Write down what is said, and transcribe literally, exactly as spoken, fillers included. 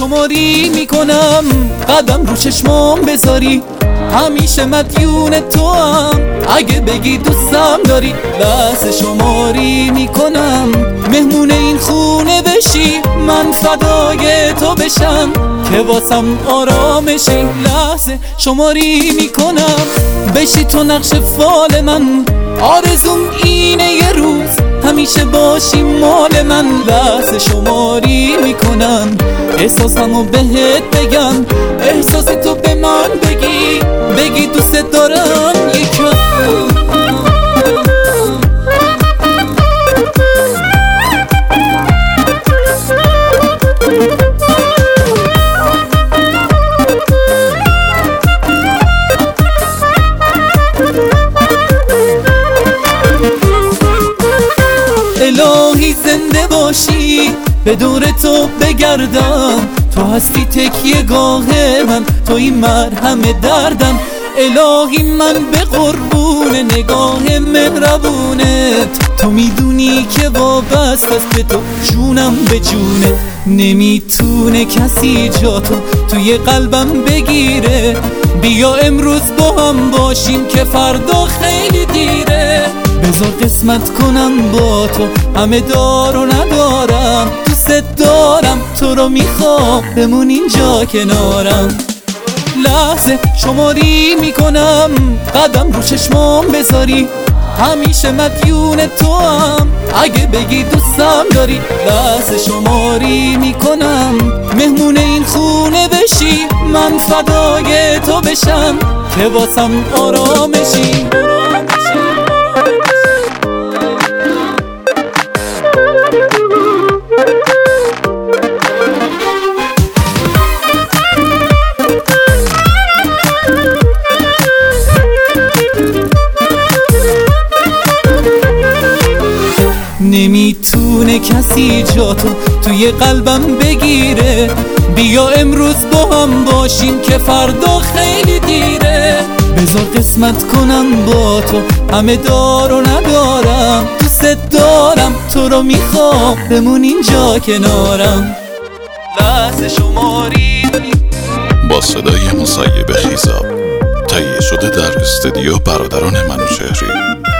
شماری میکنم قدم رو چشمام بذاری، همیشه مدیون تو هم اگه بگی دوستم داری. لحظه شماری میکنم مهمون این خونه بشی، من فدای تو بشم که واسم آرامشی. لحظه شماری میکنم بشی تو نقش فال من، آرزوم اینه یه روز همیشه باشی مال من. لحظه شماری میکنم احساسمو بهت بگم، احساس تو به من بگی، بگی دوست دارم یکم. الهی زنده باشی به دور تو بگردم، تو هستی تکیه گاه من، تو این مرهم دردم. الهی من به قربون نگاه مهربونت، تو میدونی که وابسته است به تو جونم به جونه. نمیتونه کسی جا تو توی قلبم بگیره، بیا امروز با هم باشیم که فردا خیلی دیره. بذار قسمت کنم با تو همه دار و ندارم، دوست دارم تو رو میخوام بمون اینجا کنارم. لحظه شماری میکنم قدم رو چشمام بذاری، همیشه مدیون تو هم اگه بگی دوستم داری. لحظه شماری میکنم مهمون این خونه بشی، من فدای تو بشم که واسم آرامشی. نمیتونه کسی جا تو توی قلبم بگیره، بیا امروز با هم باشیم که فردا خیلی دیره. بذار قسمت کنم با تو همه دار و ندارم، دوست دارم تو رو میخوام بمون اینجا کنارم. لحظه شماری با صدای مصیب خیزاب تهیه شده در استودیو برادران منوچهری.